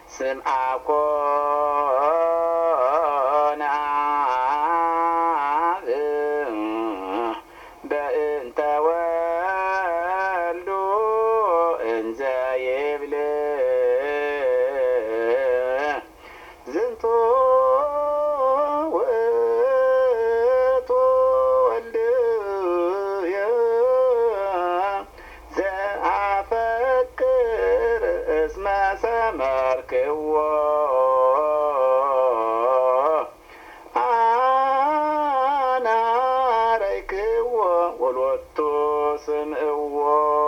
ስምዐኮነ አብ በእንተ ወልዱ እንዘ ይብል ዝንቱ ውእቱ ወልድየ ዘአፈቅር እስመ ሰመርክዎ